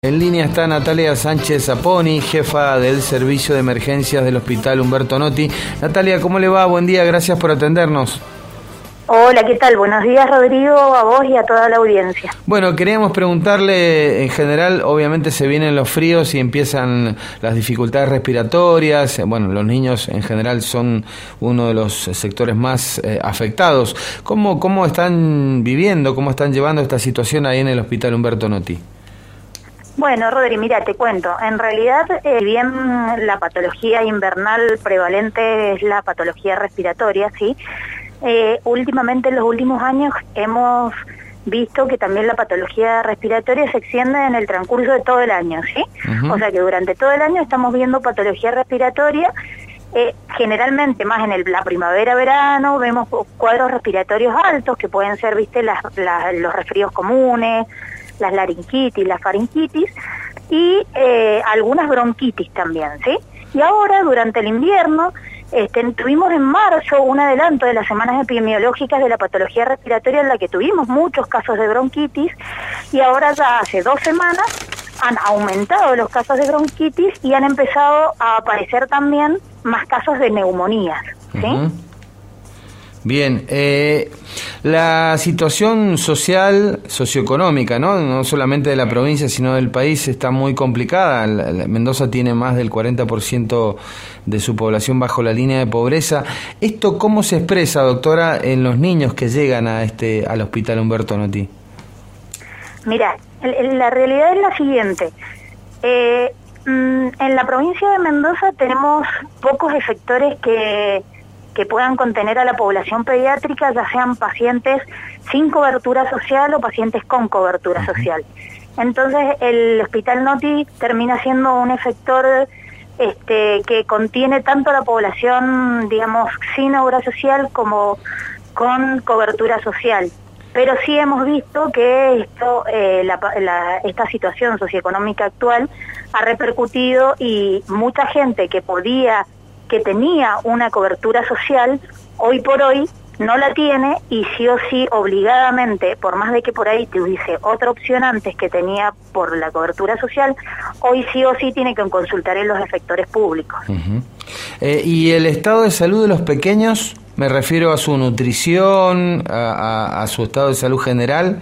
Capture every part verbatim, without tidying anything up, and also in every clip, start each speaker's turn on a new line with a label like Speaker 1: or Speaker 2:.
Speaker 1: En línea está Natalia Sánchez Zaponi, jefa del Servicio de Emergencias del Hospital Humberto Notti. Natalia, ¿cómo le va? Buen día, gracias por atendernos.
Speaker 2: Hola, ¿qué tal? Buenos días, Rodrigo, a vos y a toda la audiencia.
Speaker 1: Bueno, queríamos preguntarle, en general, obviamente se vienen los fríos y empiezan las dificultades respiratorias. Bueno, los niños en general son uno de los sectores más eh, afectados. ¿Cómo, cómo están viviendo, cómo están llevando esta situación ahí en el Hospital Humberto Notti?
Speaker 2: Bueno, Rodri, mira, te cuento. En realidad, eh, si bien la patología invernal prevalente es la patología respiratoria, ¿sí? Eh, últimamente, en los últimos años, hemos visto que también la patología respiratoria se extiende en el transcurso de todo el año, ¿sí? Uh-huh. O sea que durante todo el año estamos viendo patología respiratoria. Eh, generalmente, más en el, la primavera-verano, vemos cuadros respiratorios altos, que pueden ser, viste, las, las, los resfríos comunes, las laringitis, las faringitis y eh, algunas bronquitis también, ¿sí? Y ahora, durante el invierno, este, tuvimos en marzo un adelanto de las semanas epidemiológicas de la patología respiratoria en la que tuvimos muchos casos de bronquitis y ahora ya hace dos semanas han aumentado los casos de bronquitis y han empezado a aparecer también más casos de neumonías, ¿sí? Uh-huh.
Speaker 1: Bien, eh, la situación social, socioeconómica, ¿no? No solamente de la provincia, sino del país, está muy complicada. La, la, Mendoza tiene más del cuarenta por ciento de su población bajo la línea de pobreza. ¿Esto cómo se expresa, doctora, en los niños que llegan a este al Hospital Humberto Notti?
Speaker 2: Mira, la realidad es la siguiente. Eh, en la provincia de Mendoza tenemos pocos efectores que... que puedan contener a la población pediátrica, ya sean pacientes sin cobertura social o pacientes con cobertura social. Entonces, el Hospital Notti termina siendo un efector este, que contiene tanto a la población, digamos, sin obra social como con cobertura social. Pero sí hemos visto que esto, eh, la, la, esta situación socioeconómica actual ha repercutido y mucha gente que podía que tenía una cobertura social, hoy por hoy no la tiene y sí o sí obligadamente, por más de que por ahí tuviese otra opción antes que tenía por la cobertura social, hoy sí o sí tiene que consultar en los efectores públicos.
Speaker 1: Uh-huh. Eh, ¿Y el estado de salud de los pequeños? Me refiero a su nutrición, a, a, a su estado de salud general.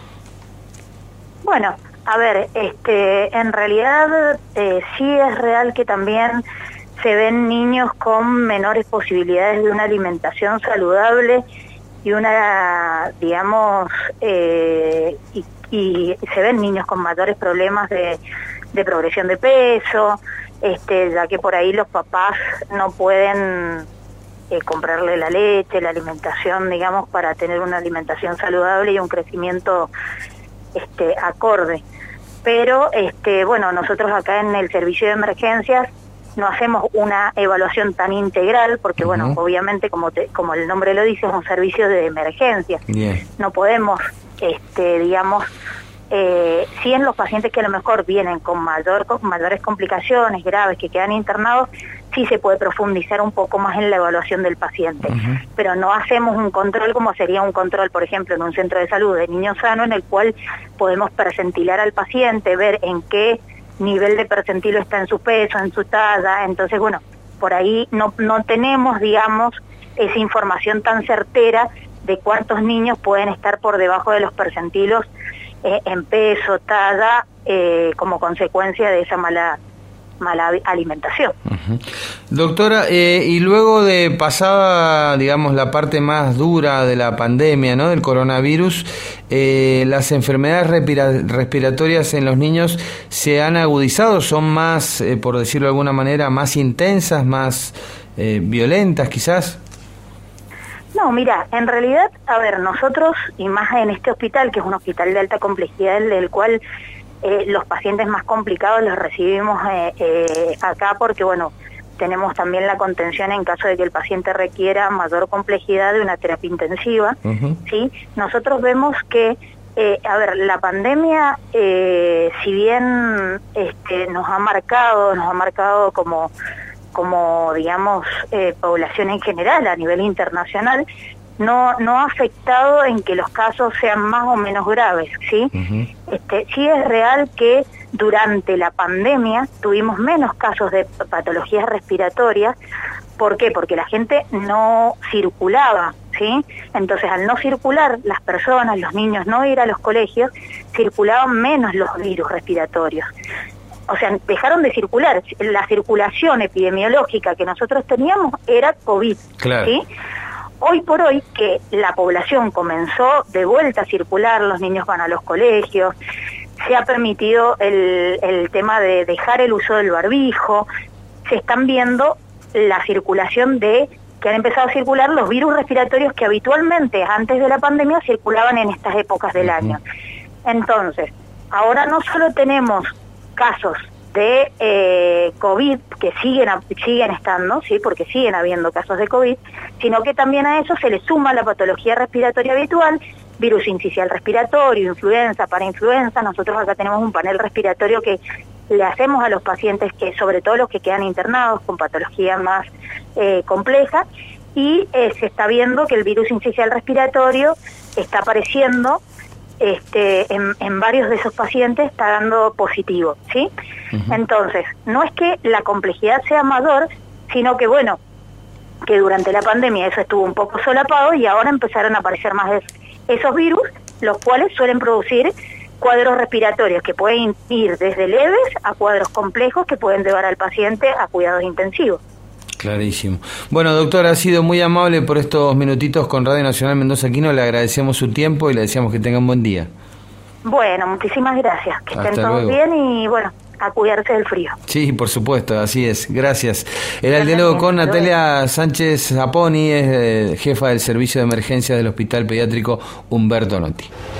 Speaker 2: Bueno, a ver, este, en realidad eh, sí es real que también se ven niños con menores posibilidades de una alimentación saludable y una, digamos, eh, y, y se ven niños con mayores problemas de, de progresión de peso, este, ya que por ahí los papás no pueden eh, comprarle la leche, la alimentación, digamos, para tener una alimentación saludable y un crecimiento este, acorde. Pero, este, bueno, nosotros acá en el servicio de emergencias no hacemos una evaluación tan integral porque, uh-huh. bueno, obviamente, como te, como el nombre lo dice, es un servicio de emergencia. Yeah. No podemos, este, digamos, eh, si en los pacientes que a lo mejor vienen con mayor con mayores complicaciones graves que quedan internados, sí se puede profundizar un poco más en la evaluación del paciente. Uh-huh. Pero no hacemos un control como sería un control, por ejemplo, en un centro de salud de niños sanos, en el cual podemos percentilar al paciente, ver en qué nivel de percentilo está en su peso, en su talla. Entonces, bueno, por ahí no, no tenemos, digamos, esa información tan certera de cuántos niños pueden estar por debajo de los percentilos eh, en peso, talla, eh, como consecuencia de esa mala mala alimentación.
Speaker 1: Uh-huh. Doctora, eh, y luego de pasada, digamos, la parte más dura de la pandemia, ¿no?, del coronavirus, eh, las enfermedades respira- respiratorias en los niños se han agudizado, son más, eh, por decirlo de alguna manera, más intensas, más eh, violentas quizás.
Speaker 2: No, mira, en realidad, a ver, nosotros, y más en este hospital, que es un hospital de alta complejidad, del cual Eh, los pacientes más complicados los recibimos eh, eh, acá porque, bueno, tenemos también la contención en caso de que el paciente requiera mayor complejidad de una terapia intensiva, uh-huh. ¿sí? Nosotros vemos que, eh, a ver, la pandemia, eh, si bien este, nos ha marcado, nos ha marcado como, como digamos, eh, población en general a nivel internacional, no no ha afectado en que los casos sean más o menos graves, ¿sí? Uh-huh. Este, sí es real que durante la pandemia tuvimos menos casos de patologías respiratorias. ¿Por qué? Porque la gente no circulaba, ¿sí? Entonces, al no circular, las personas, los niños no ir a los colegios, circulaban menos los virus respiratorios. O sea, dejaron de circular. La circulación epidemiológica que nosotros teníamos era COVID,
Speaker 1: claro.
Speaker 2: ¿sí? Hoy por hoy, que la población comenzó de vuelta a circular, los niños van a los colegios, se ha permitido el, el tema de dejar el uso del barbijo, se están viendo la circulación de, que han empezado a circular los virus respiratorios que habitualmente antes de la pandemia circulaban en estas épocas del año. Entonces, ahora no solo tenemos casos de eh, COVID que siguen siguen estando, sí, porque siguen habiendo casos de COVID, sino que también a eso se le suma la patología respiratoria habitual, virus incisional respiratorio, influenza, parainfluenza. Nosotros acá tenemos un panel respiratorio que le hacemos a los pacientes, que sobre todo los que quedan internados con patología más eh, compleja, y eh, se está viendo que el virus incisional respiratorio está apareciendo este, en, en varios de esos pacientes, está dando positivo, ¿sí? Uh-huh. Entonces, no es que la complejidad sea mayor, sino que, bueno, que durante la pandemia eso estuvo un poco solapado y ahora empezaron a aparecer más de esos virus, los cuales suelen producir cuadros respiratorios que pueden ir desde leves a cuadros complejos que pueden llevar al paciente a cuidados intensivos.
Speaker 1: Clarísimo. Bueno, doctor, ha sido muy amable por estos minutitos con Radio Nacional Mendoza Aquino. Le agradecemos su tiempo y le deseamos que tenga un buen día.
Speaker 2: Bueno, muchísimas gracias. Que
Speaker 1: Hasta
Speaker 2: estén todos
Speaker 1: luego.
Speaker 2: bien y, bueno, a cuidarse del frío.
Speaker 1: Sí, por supuesto, así es. Gracias. Era el diálogo con Natalia Sánchez Zaponi, es eh, jefa del Servicio de Emergencias del Hospital Pediátrico Humberto Notti.